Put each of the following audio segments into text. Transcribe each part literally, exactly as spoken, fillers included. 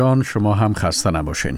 جان شما هم خسته نباشین.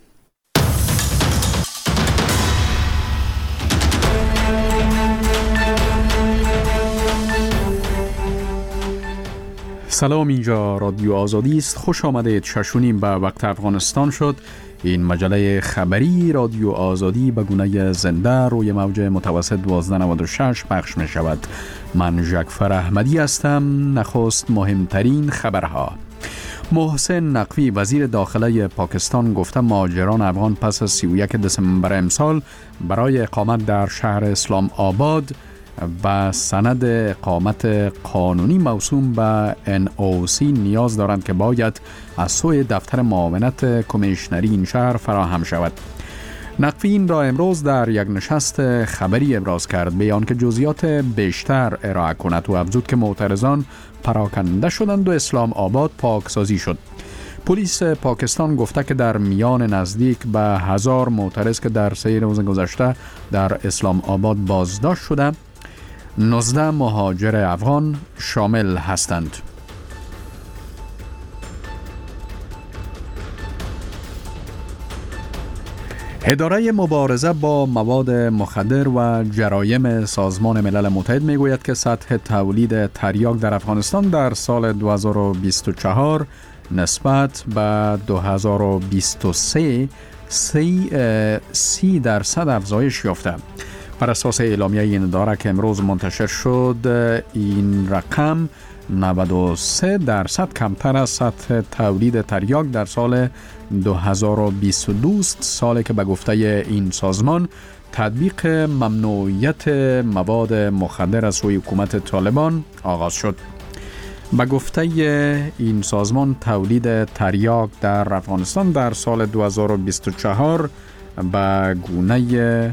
سلام، اینجا رادیو آزادی است. خوش آمدید. ششونیم به وقت افغانستان شد. این مجله خبری رادیو آزادی به گونه زنده روی موج متوسط دوازده نود و شش پخش می شود. من جعفر احمدی هستم. نخست مهمترین خبرها. محسن نقوی وزیر داخله پاکستان گفته مهاجران افغان پس از سی و یک دسامبر امسال برای اقامت در شهر اسلام آباد و سند اقامت قانونی موسوم به ان او سی نیاز دارند که باید از سوی دفتر معاونت کمیشنری این شهر فراهم شود. نقوی این را امروز در یک نشست خبری ابراز کرد، بیان که جزئیات بیشتر ارائه کند و افزود که معترضان پراکنده شدند و اسلام آباد پاکسازی شد. پلیس پاکستان گفته که در میان نزدیک به هزار معترض که در سه روز گذشته در اسلام آباد بازداشت شده، نوزده مهاجر افغان شامل هستند. اداره مبارزه با مواد مخدر و جرایم سازمان ملل متحد میگوید که سطح تولید تریاک در افغانستان در سال دو هزار و بیست و چهار نسبت به دو هزار و بیست و سه سی درصد افزایش یافته. بر اساس اعلامیه این اداره که امروز منتشر شد، این رقم نود و سه درصد کمتر از سطح تولید تریاک در سال دو هزار و بیست و دو است، سالی که به گفته این سازمان تطبیق ممنوعیت مواد مخدر از سوی حکومت طالبان آغاز شد. به گفته این سازمان تولید تریاک در افغانستان در سال دو هزار و بیست و چهار به گونه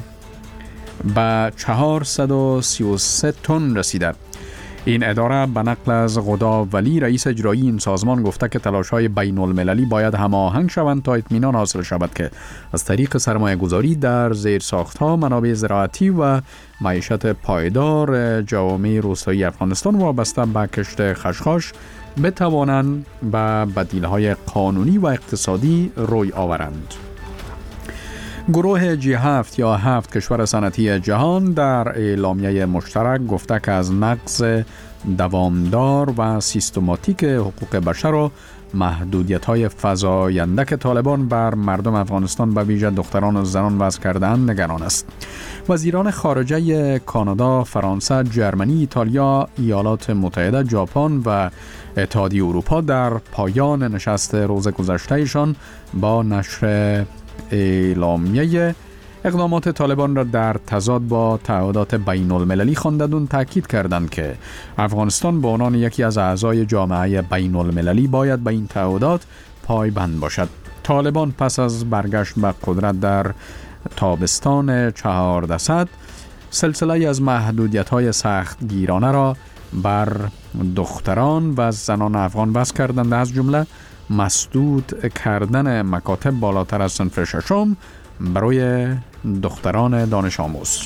به چهارصد و سی و سه تن رسیده. این اداره به نقل از غدا ولی رئیس اجرایی این سازمان گفته که تلاش‌های بین المللی باید هماهنگ شوند تا اطمینان حاصل شود که از طریق سرمایه گذاری در زیرساخت‌ها، منابع زراعتی و معیشت پایدار جوامع روستایی افغانستان وابسته به کشت خشخاش بتوانند به بدیل‌های قانونی و اقتصادی روی آورند. گروه جی هفت یا هفت کشور صنعتی جهان در اعلامیه مشترک گفته که از نقض دوامدار و سیستماتیک حقوق بشر و محدودیت‌های فزاینده که طالبان بر مردم افغانستان به ویژه دختران و زنان وضع کرده‌اند نگران است. وزیران خارجه کانادا، فرانسه، جرمنی، ایتالیا، ایالات متحده، ژاپن و اتحادیه اروپا در پایان نشست روز گذشتهشان با نشر اعلامیه اقدامات طالبان را در تضاد با تعهدات بین المللی خواندند، تاکید کردند که افغانستان به عنوان یکی از اعضای جامعه بین المللی باید به این تعهدات پایبند باشد. طالبان پس از برگشت به قدرت در تابستان چهاردهصد سلسله از محدودیت‌های سخت گیرانه را بر دختران و زنان افغان وضع کردند، از جمله مسدود کردن مکاتب بالاتر از صنف ششم برای دختران دانش آموز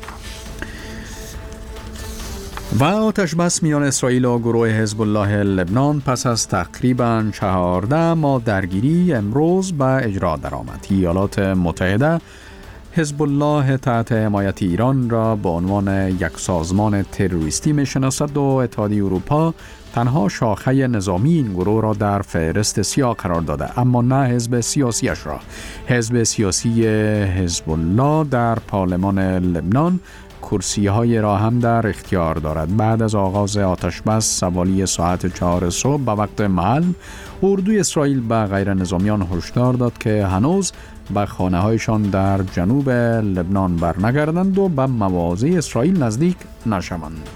و آتش بس میان اسرائیل و گروه حزب الله لبنان پس از تقریباً چهارده ماه درگیری امروز به اجرا درآمد. ایالات متحده حزب الله تحت حمایت ایران را به عنوان یک سازمان تروریستی میشناسد و اتحادیه اروپا تنها شاخه نظامی این گروه را در فهرست سیاه قرار داده، اما نه حزب سیاسیش را. حزب سیاسی حزب الله در پارلمان لبنان کرسی‌های را هم در اختیار دارد. بعد از آغاز آتش بس سوالی ساعت چهار صبح به وقت محل، اردوی اسرائیل به غیر نظامیان هشدار داد که هنوز به خانه‌هایشان در جنوب لبنان برنگردند و به مواضع اسرائیل نزدیک نشوند.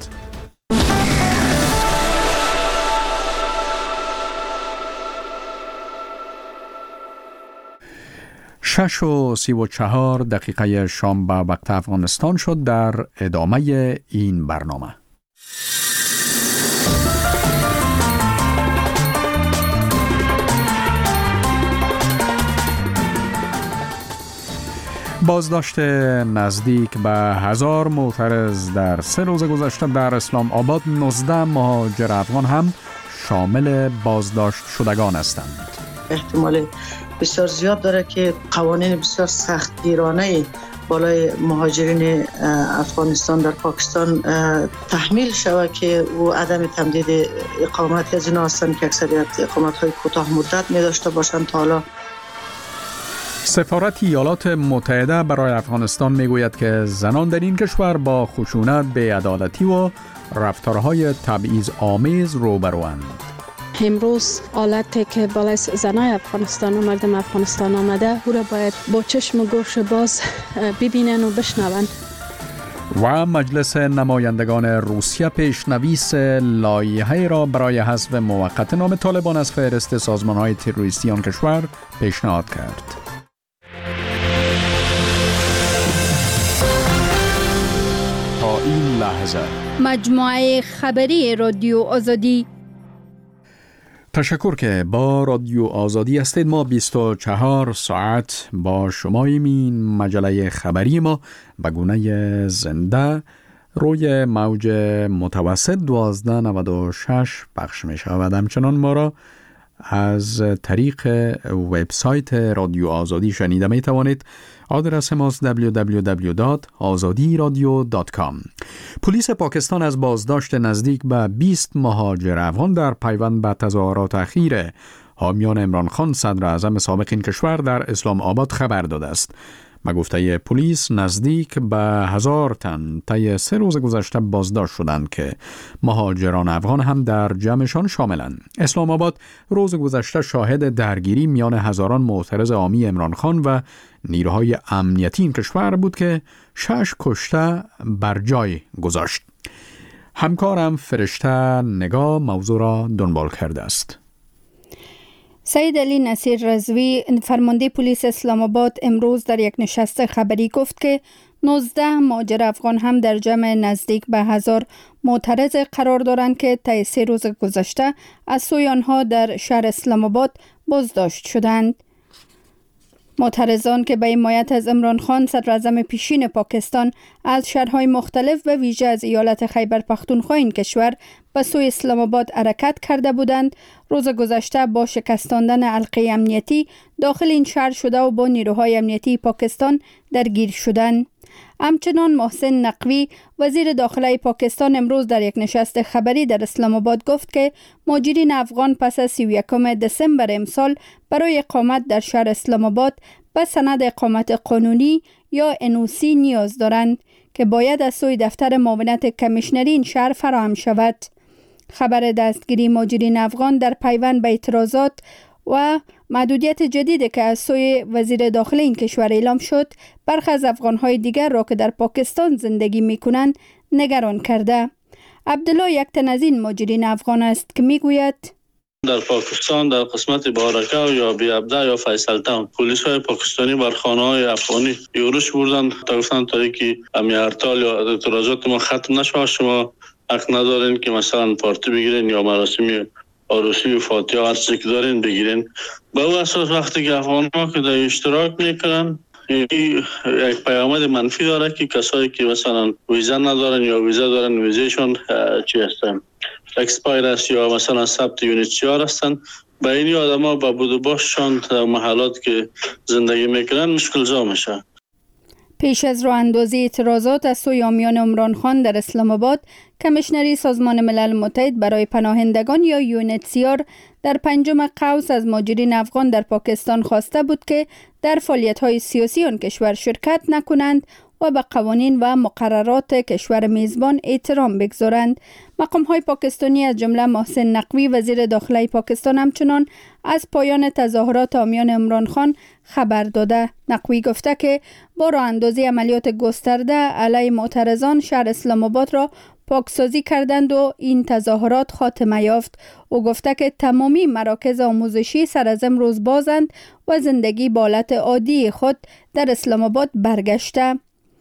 شش و سی و چهار دقیقه شام به وقت افغانستان شد. در ادامه این برنامه بازداشت نزدیک به هزار معترض در سه روز گذشته در اسلام آباد، نوزده مهاجر افغان هم شامل بازداشت شدگان هستند. احتمال بسیار زیاد داره که قوانین بسیار سختگیرانه بالای مهاجرین افغانستان در پاکستان تحمیل شود که او عدم تمدید اقامت از اینا هستند که اکثریت اقامت‌های کوتاه مدت می داشته باشند. تا حالا سفارت ایالات متحده برای افغانستان میگوید که زنان در این کشور با خشونت، بی‌عدالتی و رفتارهای تبعیض آمیز روبروند. امروز حالتی که بالای زنای افغانستان و مردم افغانستان آمده او را باید با چشم و گوش باز ببینن و بشنون. و مجلس نمایندگان روسیه پیشنویس لایحه‌ای را برای حذف موقت نام طالبان از فهرست سازمان‌های تروریستی آن کشور پیشنهاد کرد. تا این لحظه مجموعه خبری رادیو آزادی. تشکر که با رادیو آزادی هستید. ما بیست و چهار ساعت با شماییم. این مجله خبری ما به گونه زنده روی موج متوسط دوازده نود و شش پخش می شود. همچنان ما را از طریق وبسایت رادیو آزادی شنیده می توانید. آدرس ماست دبلیو دبلیو دبلیو دات آزادی رادیو دات کام. پلیس پاکستان از بازداشت نزدیک به بیست مهاجر افغان در پیوند به تظاهرات اخیر حامیان عمران خان صدر اعظم سابق این کشور در اسلام آباد خبر داده است. به گفته پلیس نزدیک به هزار تن طی سه روز گذشته بازداشت شدند که مهاجران افغان هم در جمعشان شاملند. اسلام آباد روز گذشته شاهد درگیری میان هزاران معترض عامی عمران خان و نیروهای امنیتی این کشور بود که شش کشته بر جای گذاشت. همکارم فرشته نگاه موضوع را دنبال کرده است. سید علی نصیر رضوی فرمانده پلیس اسلام آباد امروز در یک نشست خبری گفت که نوزده مهاجر افغان هم در جمع نزدیک به هزار معترض قرار دارند که طی سه روز گذشته از سوی آنها در شهر اسلام آباد بازداشت شدند. معترضان که به حمایت از عمران خان صدر اعظم پیشین پاکستان از شهرهای مختلف و ویژه از ایالت خیبر پختونخوا این کشور به سوی اسلام آباد حرکت کرده بودند، روز گذشته با شکستاندن حلقه امنیتی داخل این شهر شده و با نیروهای امنیتی پاکستان درگیر شدند. همچنان محسن نقوی وزیر داخله پاکستان امروز در یک نشست خبری در اسلام آباد گفت که مهاجرین افغان پس از سی و یکم دسامبر امسال برای اقامت در شهر اسلام آباد به سند اقامت قانونی یا ان او سی نیاز دارند که باید از سوی دفتر معاونت کمیشنری این شهر فراهم شود. خبر دستگیری مهاجرین افغان در پیوند به اعتراضات و محدودیت جدیدی که از سوی وزیر داخله این کشور اعلام شد، برخی از افغان‌های دیگر را که در پاکستان زندگی می‌کنند نگران کرده. عبدالله یک تن از این مهاجرین افغان است که می‌گوید در پاکستان در قسمت بارکه یا بیابده یا فیصل تاون پلیس های پاکستانی بر خانه های افغانی یورش بردن تا گفتن تا که امی هرتال یا اعتراضات ما ختم نشه شما حق ندارین که مثلا پارتی بگیرین یا مراسمی عروسی و فاتحه هر چیزی که دارین بگیرین. به او اساس وقتی که افغان ها که در اشتراک میکنن این یک پیامد منفی داره که کسایی که مثلا ویزا ندارن یا ویزا دارن ویزایشون چی هستن اکسپایر است یا مثلا ثبت یونیت چهار هستن، به این آدما با بود و باششان در محلات که زندگی میکنن مشکل زا میشه. پیش از راه اندازی اعتراضات از سوی حامیان عمران خان در اسلام آباد، کمیشنری سازمان ملل متحد برای پناهندگان یا یو ان اچ سی آر در پنجم قوس از مهاجرین افغان در پاکستان خواسته بود که در فعالیت‌های سیاسی آن کشور شرکت نکنند و به قوانین و مقررات کشور میزبان احترام بگذارند. مقام‌های پاکستانی از جمله محسن نقوی وزیر داخله پاکستان همچنان از پایان تظاهرات حامیان عمران خان خبر داده. نقوی گفته که با راه اندازی عملیات گسترده علیه معترضان شهر اسلام آباد را پاکسازی کردند و این تظاهرات خاتمه یافت. او گفته که تمامی مراکز آموزشی سر از امروز بازند و زندگی به حالت عادی خود در اسلام آباد برگشته.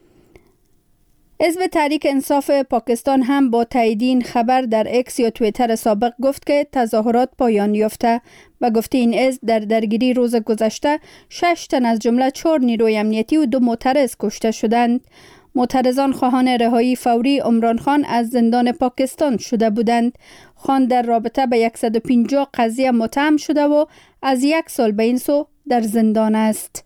حزب تحریک انصاف پاکستان هم با تایید این خبر در اکس یا توییتر سابق گفت که تظاهرات پایان یافته و گفته این حزب در درگیری روز گذشته شش تن از جمله چهار نیروی امنیتی و دو معترض کشته شدند. معترضان خواهان رهایی فوری عمران خان از زندان پاکستان شده بودند. خان در رابطه به صد و پنجاه قضیه متهم شده و از یک سال به این سو در زندان است.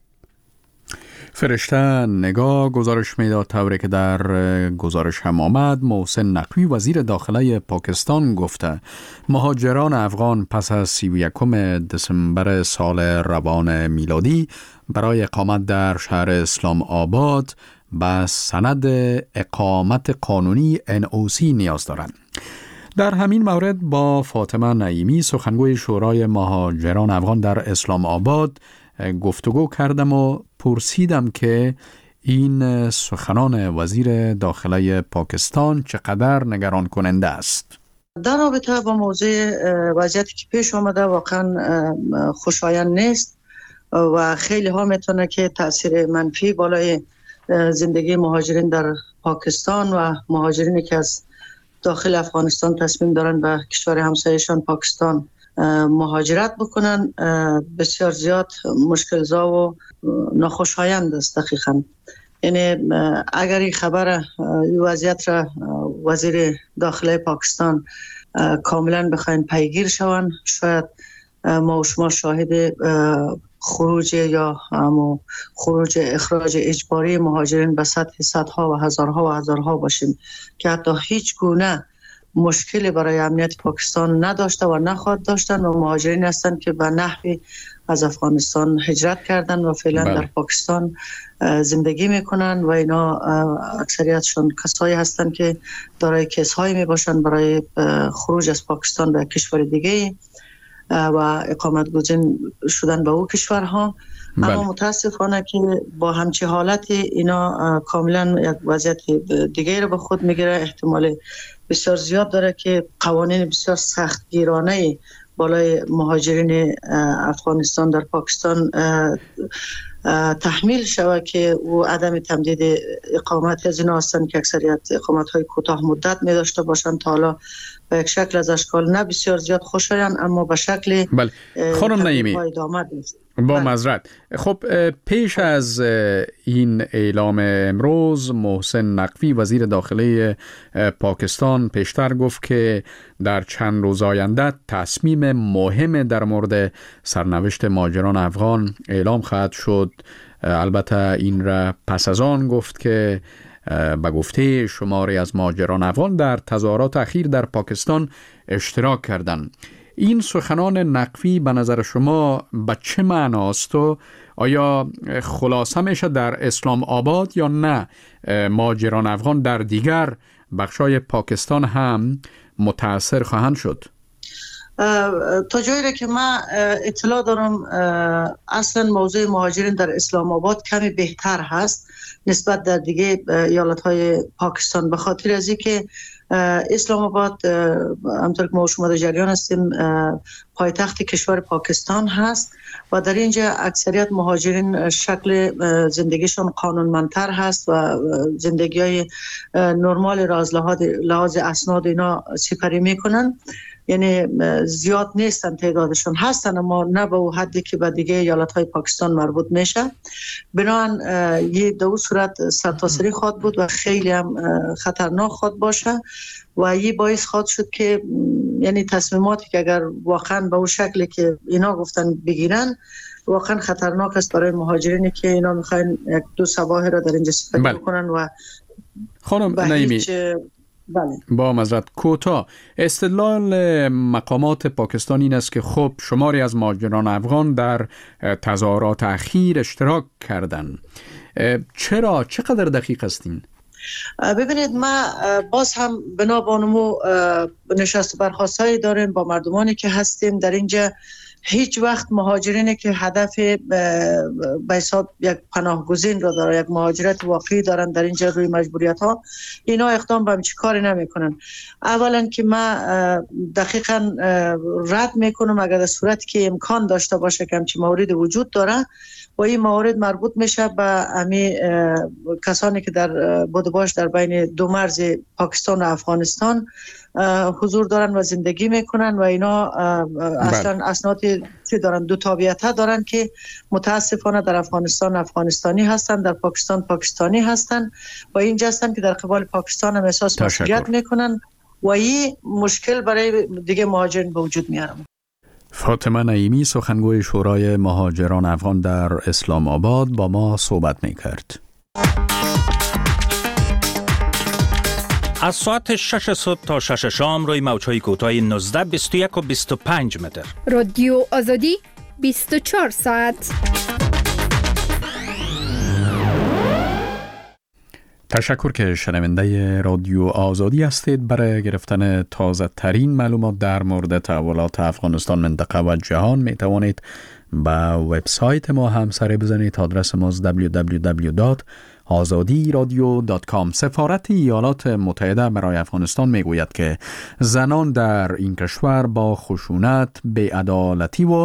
فرشته نگاه گزارش میداد طوری که در گزارش هم آمد. محسن نقوی وزیر داخله پاکستان گفته مهاجران افغان پس از سی و یکم دسامبر سال روان میلادی برای اقامت در شهر اسلام آباد به سند اقامت قانونی ان او سی نیاز دارند. در همین مورد با فاطمه نعیمی سخنگوی شورای مهاجران افغان در اسلام آباد گفتگو کردم و پرسیدم که این سخنان وزیر داخله پاکستان چقدر نگران کننده است. در رابطه با موضوع وضعیتی که پیش آمده واقعا خوشایند نیست و خیلی ها میتونه که تاثیر منفی بالای زندگی مهاجرین در پاکستان و مهاجرینی که از داخل افغانستان تصمیم دارن به کشور همسایه‌شان پاکستان مهاجرت بکنن بسیار زیاد مشکل زا و ناخوشایند است. دقیقاً یعنی اگر این خبر وضعیت را وزیر داخله پاکستان کاملا بخواین پیگیر شون، شاید ما و شما شاهد خروج یا همو خروج اخراج اجباری مهاجرین به سطح صدها و هزارها و هزارها باشیم که حتی هیچ گونه مشکلی برای امنیت پاکستان نداشته و نخواهد داشتن و مهاجرین هستند که به نحوی از افغانستان هجرت کردن و فعلا بله. در پاکستان زندگی میکنن و اینا اکثریتشون کسایی هستند که دارای کیس هایی می باشن برای خروج از پاکستان به کشور دیگه و اقامت گزین شدن به او کشورها. بله. اما متاسفانه که با همچی حالت اینا کاملا یک وضعیت دیگه رو به خود میگیره. احتمال بسیار زیاد داره که قوانین بسیار سختگیرانه بالای مهاجرین افغانستان در پاکستان تحمیل شود که او عدم تمدید اقامت از اینا هستند که اکثریت اقامت های کوتاه مدت می داشته باشند. تا حالا به یک شکل از اشکال نه بسیار زیاد خوشایند اما به شکل بله. خانم نعیمی با معذرت، خب پیش از این اعلام امروز محسن نقوی وزیر داخله پاکستان پیشتر گفت که در چند روز آینده تصمیم مهم در مورد سرنوشت مهاجران افغان اعلام خواهد شد. البته این را پس از آن گفت که به گفته شماری از مهاجران افغان در تظاهرات اخیر در پاکستان اشتراک کردند. این سخنان نقوی به نظر شما به چه معناست و آیا خلاصه میشه در اسلام آباد یا نه مهاجران افغان در دیگر بخشای پاکستان هم متاثر خواهند شد؟ تا جایی که من اطلاع دارم اصلا موضوع مهاجرین در اسلام آباد کمی بهتر هست نسبت در دیگه ایالت‌های پاکستان، به خاطر از اینکه اسلام آباد همطور که ما شما در جریان هستیم پایتخت کشور پاکستان هست و در اینجا اکثریت مهاجرین شکل زندگیشون قانونمندتر هست و زندگی های نرمال را از لحاظ اسناد اینا سپری میکنن. یعنی زیاد نیستن تعدادشون، هستن اما نه به اون حدی که به دیگه ایالت‌های پاکستان مربوط میشه. بنابراین یه دو صورت سرتاسری خواهد بود و خیلی هم خطرناک خواهد باشه و یه باعث خواهد شد که یعنی تصمیماتی که اگر واقعا به اون شکلی که اینا گفتن بگیرن واقعا خطرناک است برای مهاجرینی که اینا میخواین یک دو صباح را در اینجا سپری بله. بکنن و خانم نعیمی بله. با معذرت کوتاه، استدلال مقامات پاکستان این است که خب شماری از مهاجران افغان در تظاهرات اخیر اشتراک کردند. چرا؟ چقدر دقیق هستین؟ ببینید ما باز هم بنابانمو نشست برخاستایی داریم با مردمانی که هستیم در اینجا. هیچ وقت مهاجرینی که هدف به حساب یک پناهگزین رو داره، یک مهاجرت واقعی دارن در اینجا روی مجبوریت ها، اینا اقدام به همچی کاری نمی کنن. اولا که ما دقیقا رد میکنم اگر در صورتی که امکان داشته باشه که همچی موارد وجود داره و این موارد مربوط میشه به امی کسانی که در بودباش در بین دو مرز پاکستان و افغانستان حضور دارن و زندگی میکنن و اینا اصلا اسناد چه دارن، دو تابعیت دارن که متاسفانه در افغانستان افغانستانی هستن، در پاکستان پاکستانی هستن و اینجا هستن که در قبال پاکستان هم احساس مسئولیت میکنن و این مشکل برای دیگه مهاجرین به وجود میاره. فاطمه نعیمی سخنگوی شورای مهاجران افغان در اسلام آباد با ما صحبت میکرد. از ساعت شش صبح تا شش شام روی موج‌های کوتاه نوزده، بیست و یک و بیست و پنج متر. رادیو آزادی بیست و چهار ساعت. تشکر که شنونده رادیو آزادی هستید. برای گرفتن تازه ترین معلومات در مورد تحولات افغانستان، منطقه و جهان می توانید به وبسایت ما هم سر بزنید. آدرس ما دبلیو دبلیو دبلیو دات آزادی رادیو دات کام. سفارت ایالات متحده برای افغانستان می گوید که زنان در این کشور با خشونت، بی‌عدالتی و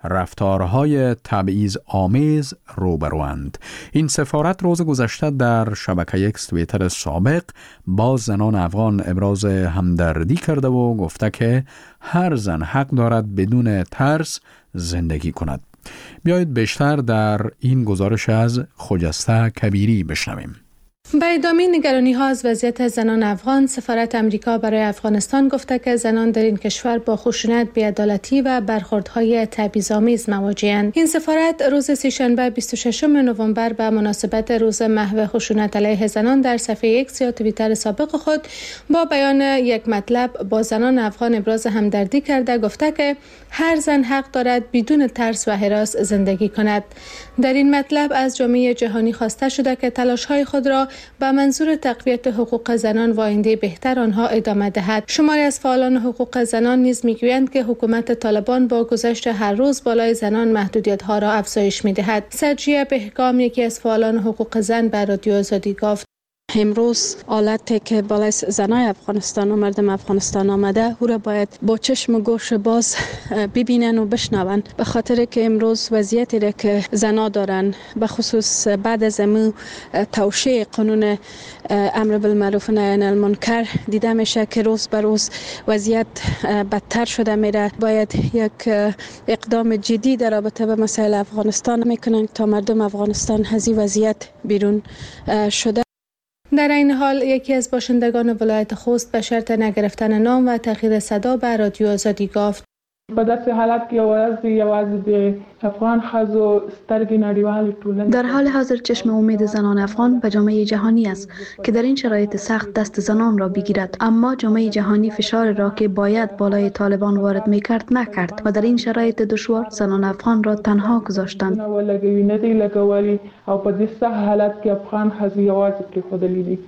رفتارهای تبعیض آمیز روبروند. این سفارت روز گذشته در شبکه اکس توییتر سابق با زنان افغان ابراز همدردی کرده و گفته که هر زن حق دارد بدون ترس زندگی کند. بیایید بیشتر در این گزارش از خجسته کبیری بشنویم. به ادامه نگرانی ها از وضعیت زنان افغان، سفارت امریکا برای افغانستان گفته که زنان در این کشور با خشونت، بی‌عدالتی و برخوردهای تبعیض‌آمیز مواجه‌اند. این سفارت روز سه‌شنبه بیست و ششم نوامبر به مناسبت روز محو خشونت علیه زنان در صفحه اکس یا توییتر سابق خود با بیان یک مطلب با زنان افغان ابراز همدردی کرده گفته که هر زن حق دارد بدون ترس و هراس زندگی کند. در این مطلب از جامعه جهانی خواسته شده که تلاش‌های خود را به منظور تقویت حقوق زنان و آینده بهتر آنها ادامه دهد. شماری از فعالان حقوق زنان نیز میگویند که حکومت طالبان با گذشت هر روز بالای زنان محدودیت‌ها را افزایش می‌دهد. سجیه بهگام، یکی از فعالان حقوق زن، به رادیو آزادی گفت: امروز حالتی که بالای زنای افغانستان و مردم افغانستان آمده او را باید با چشم و گوش باز ببینن و بشنون، به خاطر که امروز وضعیتی را که زنا دارن، به خصوص بعد از امو توشیح قانون امر بالمعروف و نهی عن المنکر دیده میشه که روز به روز وضعیت بدتر شده میره. باید یک اقدام جدی در رابطه با مسائل افغانستان میکنن تا مردم افغانستان از این وضعیت بیرون شده. در این حال یکی از باشندگان ولایت خوست به شرط نگرفتن نام و تغییر صدا به رادیو آزادی گفت: په داسې حالت کې یوازې یوازې د افغان ښځو سترګې نړیوالې ټولنې در حال حاضر چشم امید زنان افغان به جامعه جهانی است که در این شرایط سخت دست زنان را بگیرد، اما جامعه جهانی فشار را که باید بالای طالبان وارد میکرد نکرد و در این شرایط دشوار زنان افغان را تنها گذاشتند. ولګوي نه دی لګولي او په دې سخت حالت کې افغان ښځې یوازې پرېښودلې دي.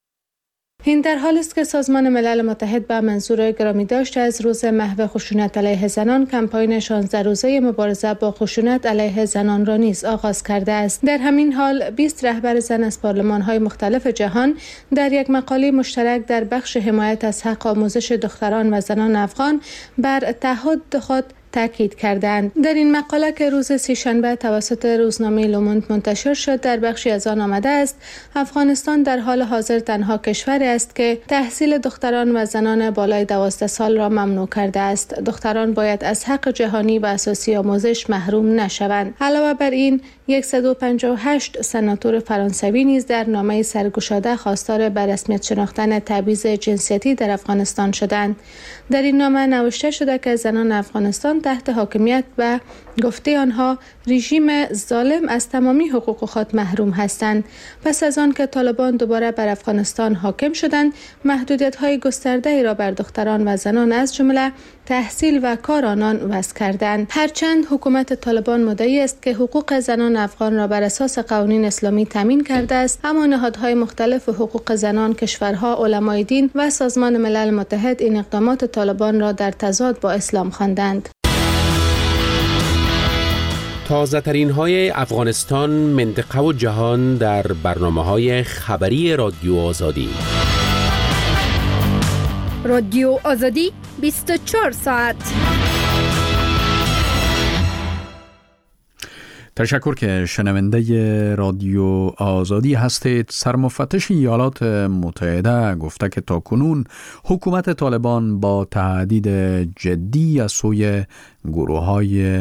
این در حالی است که سازمان ملل متحد به منظور گرامی داشته از روز محو خشونت علیه زنان کمپاین شانزده روزه مبارزه با خشونت علیه زنان را نیز آغاز کرده است. در همین حال بیست رهبر زن از پارلمان‌های مختلف جهان در یک مقاله مشترک در بخش حمایت از حق آموزش دختران و زنان افغان بر تعهد خود تاکید کردند. در این مقاله که روز سه‌شنبه توسط روزنامه لوموند منتشر شد، در بخشی از آن آمده است: افغانستان در حال حاضر تنها کشوری است که تحصیل دختران و زنان بالای دوازده سال را ممنوع کرده است. دختران باید از حق جهانی و اساسی آموزش محروم نشوند. علاوه بر این، صد و پنجاه و هشت سناتور فرانسوی نیز در نامه سرگشاده خواستار به رسمیت شناختن تبعیض جنسیتی در افغانستان شدند. در این نامه نوشته شده که زنان افغانستان تحت حاکمیت و گفته آنها رژیم ظالم از تمامی حقوق خود محروم هستند. پس از آن که طالبان دوباره بر افغانستان حاکم شدند، محدودیت‌های گسترده‌ای را بر دختران و زنان از جمله تحصیل و کار آنان وضع کردند. هرچند حکومت طالبان مدعی است که حقوق زنان افغان را بر اساس قوانین اسلامی تامین کرده است، اما نهادهای مختلف حقوق زنان، کشورها، علمای دین و سازمان ملل متحد این اقدامات طالبان را در تضاد با اسلام خواندند. تازه ترین های افغانستان، منطقه و جهان در برنامه های خبری رادیو آزادی. رادیو آزادی بیست و چهار ساعت. تشکر که شنونده رادیو آزادی هستید. سرمفتش ایالات متحده گفته که تاکنون حکومت طالبان با تهدید جدی از سوی گروه‌های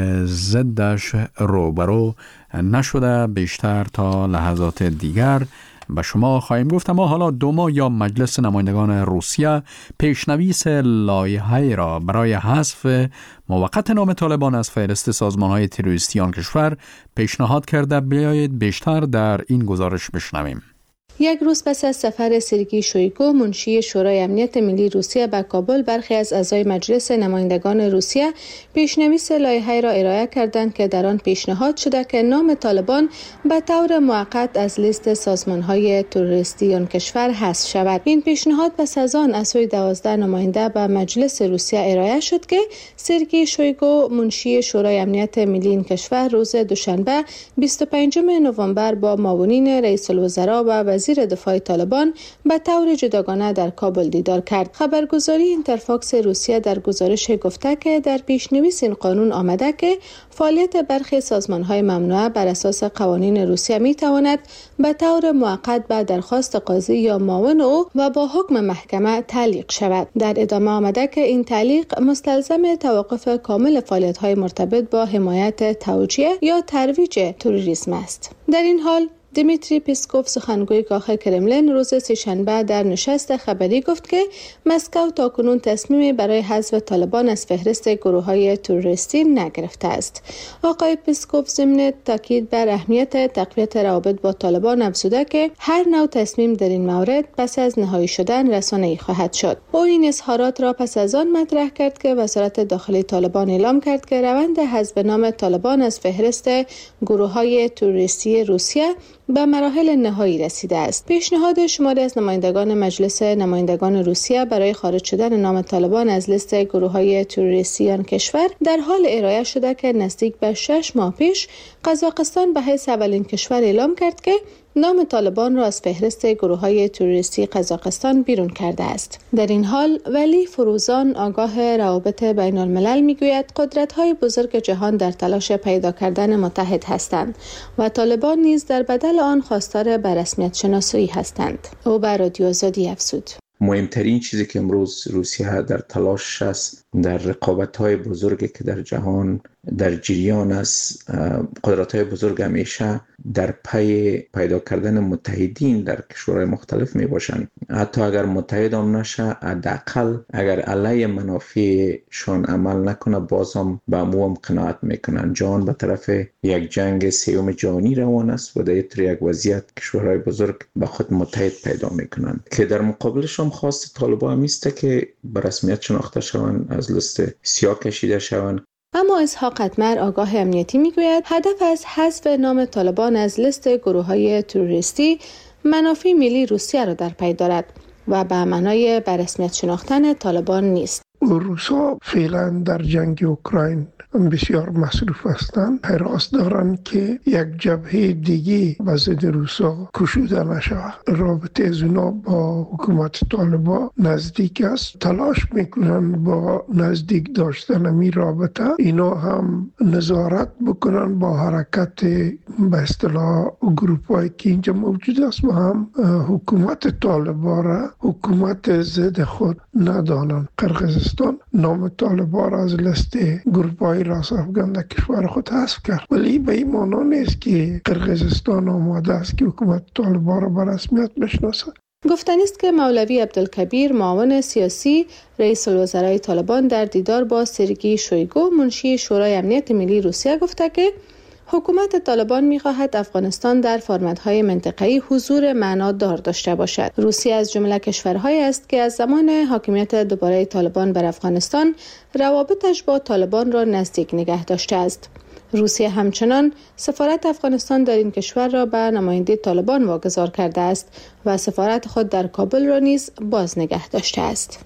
ضدش روبرو نشده. بیشتر تا لحظات دیگر به شما خواهیم گفت. اما حالا دوما یا مجلس نمایندگان روسیه پیشنویس لایحه‌ای را برای حذف موقت نام طالبان از فهرست سازمان‌های تروریستی آن کشور پیشنهاد کرده. بیایید بیشتر در این گزارش بشنویم. یک روز پس از سفر سرگئی شویگو منشی شورای امنیت ملی روسیه به کابل، برخی از اعضای مجلس نمایندگان روسیه پیشنویس لایحه‌ای را ارائه کردند که در آن پیشنهاد شده که نام طالبان به طور موقت از لیست سازمان‌های تروریستی آن کشور حذف شود. این پیشنهاد پس از آن از سوی دوازده نماینده به مجلس روسیه ارائه شد که سرگئی شویگو منشی شورای امنیت ملی این کشور روز دوشنبه بیست و پنجم نوامبر با معاونین رئیس الوزراء و وزیر دفاع طالبان به طور جداگانه در کابل دیدار کرد. خبرگزاری اینترفاکس روسیه در گزارش گفته که در پیشنویس این قانون آمده که فعالیت برخی سازمان‌های ممنوعه بر اساس قوانین روسیه می‌تواند به طور موقت به درخواست قاضی یا معاون او و با حکم محکمه تعلیق شود. در ادامه آمده که این تعلیق مستلزم توقف کامل فعالیت‌های مرتبط با حمایت توجیه یا ترویج تروریسم است. در این حال دیمیتری پسکوف، سخنگوی کاخ کرملین، روز سه‌شنبه در نشست خبری گفت که مسکو تاکنون تصمیمی برای حذف طالبان از فهرست گروه‌های تروریستی نگرفته است. آقای پسکوف ضمن تاکید بر اهمیت تقویت روابط با طالبان افزوده که هر نوع تصمیم در این مورد پس از نهایی شدن رسانه‌ای خواهد شد. او این اظهارات را پس از آن مطرح کرد که وزارت داخلی طالبان اعلام کرد که روند حذف نام طالبان از فهرست گروه‌های تروریستی روسیه به مراحل نهایی رسیده است. پیشنهاد شماری از نمایندگان مجلس نمایندگان روسیه برای خارج شدن نام طالبان از لیست گروه‌های تروریستی آن کشور در حال ارائه شده که نزدیک به شش ماه پیش قزاقستان به حیث اولین کشور اعلام کرد که نام طالبان را از فهرست گروه‌های تروریستی قزاقستان بیرون کرده است. در این حال ولی فروزان، آگاه روابط بین الملل، میگوید قدرت‌های بزرگ جهان در تلاش پیدا کردن متحد هستند و طالبان نیز در بدل آن خواستار به رسمیت شناسایی هستند. او به رادیو آزادی افزود: مهمترین چیزی که امروز روسیه در تلاش است در رقابت‌های بزرگی که در جهان در جریان است، قدرت‌های بزرگ همیشه در پی پیدا کردن متحدین در کشورهای مختلف می باشند. حتی اگر متحد هم نشه، حداقل اگر علیه منافعشان عمل نکنه، بازم به امو هم قناعت میکنن. جهان به طرف یک جنگ سوم جهانی روان است و در یک وضعیت کشورهای بزرگ به خود متحد پیدا میکنن که در مقابلش هم خواست طالبان است که به رسمیت شناخته شوند، از لیست سیاه کشیده شوند. اما اسحاق اتمر، آگاه امنیتی، میگوید هدف از حذف نام طالبان از لیست گروه‌های تروریستی منافع ملی روسیه را در پی دارد و به معنای به رسمیت شناختن طالبان نیست. روسا فعلا در جنگ اوکراین بسیار مصروف هستند. حراس دارند که یک جبهه دیگه به ضد روسا کشوده نشود. رابطه از اونا با حکومت طالبان نزدیک است. تلاش میکنن با نزدیک داشتن می رابطه اینا هم نظارت بکنن با حرکت به اصطلاح گروپایی که اینجا موجود است و هم حکومت طالبان را حکومت ضد خود ندانند. قرقیزستان نام طالبان را از لیست گروپای راست افغان در کشور خود حذف کرد، ولی به این معنا نیست که قرقیزستان آماده است که حکومت طالبان را به رسمیت بشناسد. گفتنی است که مولوی عبدالکبیر، معاون سیاسی رئیس الوزرای طالبان، در دیدار با سرگئی شویگو منشی شورای امنیت ملی روسیه گفته که حکومت طالبان می‌خواهد افغانستان در فرمت‌های منطقه‌ای حضور معنادار داشته باشد. روسیه از جمله کشورهایی است که از زمان حاکمیت دوباره طالبان بر افغانستان روابطش با طالبان را نزدیک نگه داشته است. روسیه همچنان سفارت افغانستان در این کشور را به نماینده طالبان واگذار کرده است و سفارت خود در کابل را نیز باز نگه داشته است.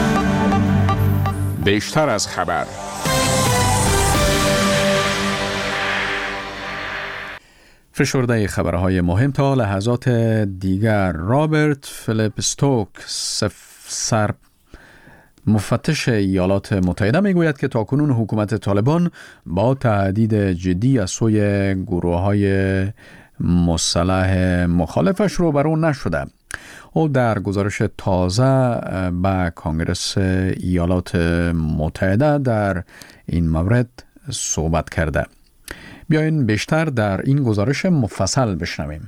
بیشتر از خبر. فشرده خبرهای مهم تا لحظات دیگر. رابرت فیلیپ استوک، سر مفتش ایالات متحده میگوید که تاکنون حکومت طالبان با تهدید جدی از سوی گروه‌های مسلح مخالفش روبرو نشده. او در گزارش تازه به کانگرس ایالات متحده در این مورد صحبت کرده. بیاین بیشتر در این گزارش مفصل بشنویم.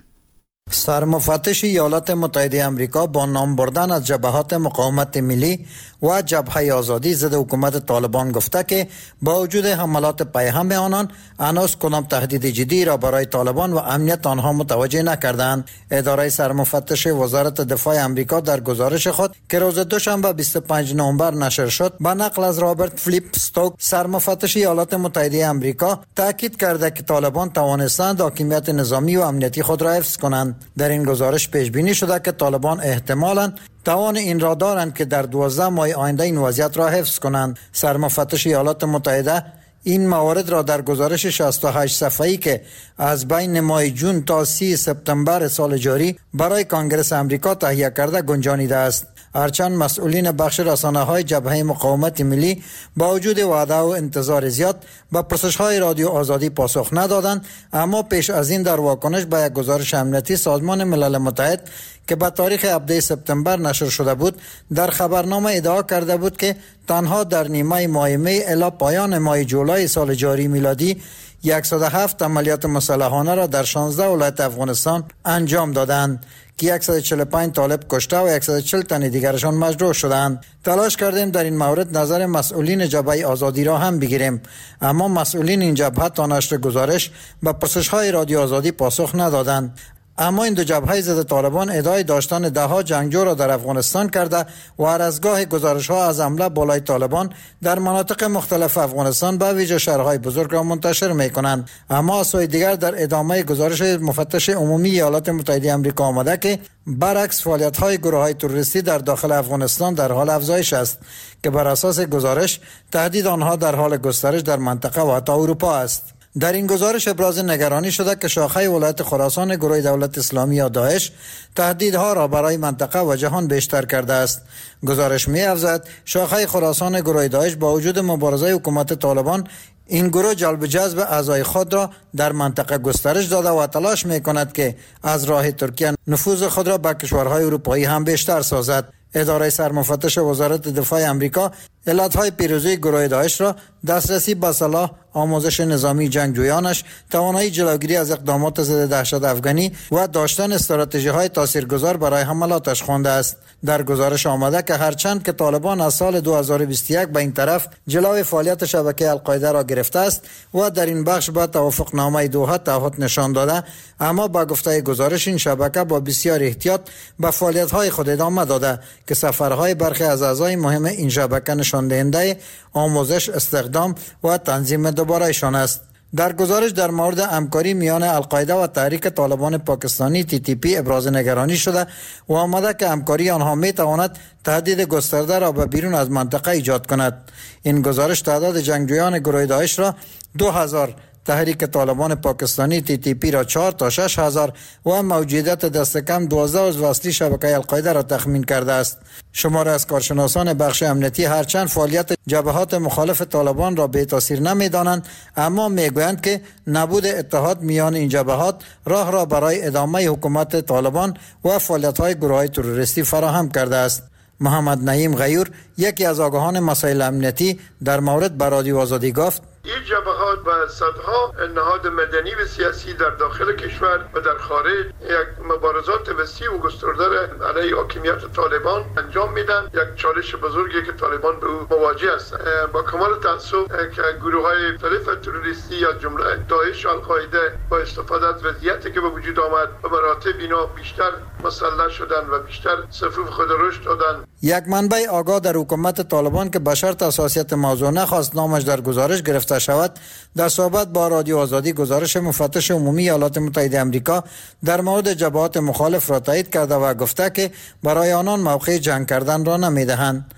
سرمفتش ایالات متحده آمریکا با نام بردن از جبهات مقاومت ملی و جبهه آزادی ضد حکومت طالبان گفته که با وجود حملات پیهم آنان هنوز کدام تهدید جدی را برای طالبان و امنیت آنها متوجه نکردند. اداره سرمفتش وزارت دفاع آمریکا در گزارش خود که روز دوشنبه بیست و پنجم نوامبر نشر شد با نقل از رابرت فلیپ استوک سرمفتش ایالات متحده آمریکا تاکید کرده که طالبان توانستند حاکمیت نظامی و امنیتی خود را حفظ کنند. در این گزارش پیش بینی شده که طالبان احتمالاً توان این را دارند که در دوازده ماه آینده این وضعیت را حفظ کنند. سرمفتش ایالات متحده این موارد را در گزارش شصت و هشت صفحه‌ای که از بین ماه جون تا سی سپتامبر سال جاری برای کانگرس آمریکا تهیه کرده گنجانیده است. هرچند مسئولین بخش رسانه‌های جبهه مقاومت ملی با وجود وعده و انتظار زیاد به پرسش‌های رادیو آزادی پاسخ ندادند، اما پیش از این در واکنش به یک گزارش امنیتی سازمان ملل متحد که به تاریخ هفدهم سپتامبر نشر شده بود در خبرنامه ادعا کرده بود که تنها در نیمه ماه می الی پایان ماه جولای سال جاری میلادی صد و هفت عملیات مسلحانه را در شانزده ولایت افغانستان انجام دادند که صد و چهل و پنج طالب کشته و صد و چهل تن دیگرشان مجروح شدند. تلاش کردیم در این مورد نظر مسئولین جبهه آزادی را هم بگیریم، اما مسئولین این جبهه تا نشر گزارش به پرسش‌های رادیو آزادی پاسخ ندادند. اما این دو جبهه ضد طالبان ادعای داشتن ده ها جنگجو را در افغانستان کرده و هر از گاه گزارش ها از حمله بالای طالبان در مناطق مختلف افغانستان به ویژه شهرهای بزرگ را منتشر می کنند. اما از سوی دیگر در ادامه گزارش مفتش عمومی ایالات متحده آمریکا آمده که برعکس فعالیت های گروه های تروریستی در داخل افغانستان در حال افزایش است که بر اساس گزارش تهدید آنها در حال گسترش در منطقه و حتی اروپا است. در این گزارش ابراز نگرانی شده که شاخه ولایت خراسان گروه دولت اسلامی یا داعش تهدیدها را برای منطقه و جهان بیشتر کرده است. گزارش می افزاید شاخه خراسان گروه داعش با وجود مبارزه حکومت طالبان این گروه جلب جذب اعضای خود را در منطقه گسترش داده و تلاش می کند که از راه ترکیه نفوذ خود را به کشورهای اروپایی هم بیشتر سازد. اداره سرمفتش وزارت دفاع آمریکا علتهای پیروزی گروه داعش را دسترسی به سلاح، آموزش نظامی جنگجویانش، توانایی جلوگیری از اقدامات ضد دهشت افغانی و داشتن استراتژی‌های تاثیرگذار برای حملاتش خوانده است. در گزارش آمده که هرچند که طالبان از سال دو هزار و بیست و یک به این طرف جلوی فعالیت شبکه القاعده را گرفته است و در این بخش با توافقنامه دوحه تعهد نشان داده، اما با گفته گزارش این شبکه با بسیار احتیاط به فعالیت‌های خود ادامه داده که سفرهای برخی از اعضای مهم این شبکه نشان دهنده آموزش، استخدام و تنظیم دوباره‌شان است. در گزارش در مورد همکاری میان القاعده و تحریک طالبان پاکستانی تی تی پی ابراز نگرانی شده و آمده که همکاری آنها می تواند تهدید گسترده را به بیرون از منطقه ایجاد کند. این گزارش تعداد جنگجویان گروه داعش را دو هزار، تحریک طالبان پاکستانی تی تی پی را چهار تا شش هزار و موجودیت دست کم دوازده عضو اصلی شبکه القاعده را تخمین کرده است. شمار از کارشناسان بخش امنیتی هرچند فعالیت جبهات مخالف طالبان را بی تاثیر نمی‌دانند، اما میگویند که نبود اتحاد میان این جبهات راه را برای ادامه حکومت طالبان و فعالیت‌های گروه‌های تروریستی فراهم کرده است. محمد نعیم غیور، یکی از آگاهان مسائل امنیتی، در مورد به رادیو آزادی گفت: این جبهات و صدها نهاد مدنی و سیاسی در داخل کشور و در خارج یک مبارزات وسیع و گسترده علیه حاکمیت طالبان انجام میدن. یک چالش بزرگی که طالبان به او مواجه هستند. با کمال تأسف که گروه های مختلف تروریستی از جمله داعش و القاعده با استفاده از وضعیتی که به وجود آمد به مراتب اینا بیشتر مسلح شدن و بیشتر صفوف خود رشد دادن. یک منبع آگاه در حکومت طالبان که به شرط اساسیت موضوع نخواست نامش در گزارش گرفته شود، در صحبت با رادیو آزادی گزارش مفتش عمومی ایالات متحده آمریکا در مورد جبهات مخالف را تایید کرده و گفته که برای آنان موقع جنگ کردن را نمیدهند.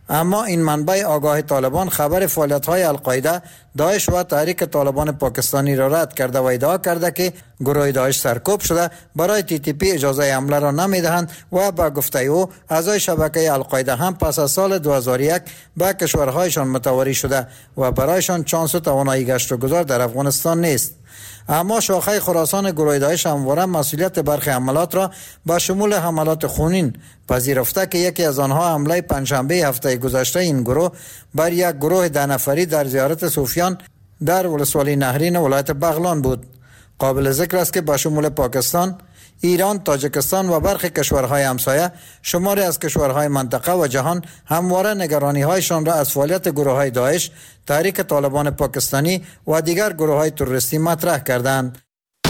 اما این منبع آگاه طالبان خبر فعالیت‌های القاعده، داعش و تحریک طالبان پاکستانی را رد کرده و ادعا کرده که گروه داعش سرکوب شده برای تی تی پی اجازه حمله را نمیدهند و با گفته او اعضای شبکه القاعده هم پس از سال دو هزار و یک به کشورهایشان متواری شده و برایشان چانس و توانایی گشت و گذار در افغانستان نیست. اما شاخه خراسان گروه داعش همواره مسئولیت برخی حملات را با شمول حملات خونین پذیرفته که یکی از آنها حمله پنجشنبه هفته گذشته این گروه بر یک گروه ده نفری در زیارت صوفیان در ولسوالی نهرین ولایت بغلان بود. قابل ذکر است که با شمول پاکستان، ایران، تاجیکستان و برخی کشورهای همسایه شماری از کشورهای منطقه و جهان همواره نگرانی‌هایشان را از فعالیت گروه‌های داعش، تحریک طالبان پاکستانی و دیگر گروه‌های تروریستی مطرح کردند.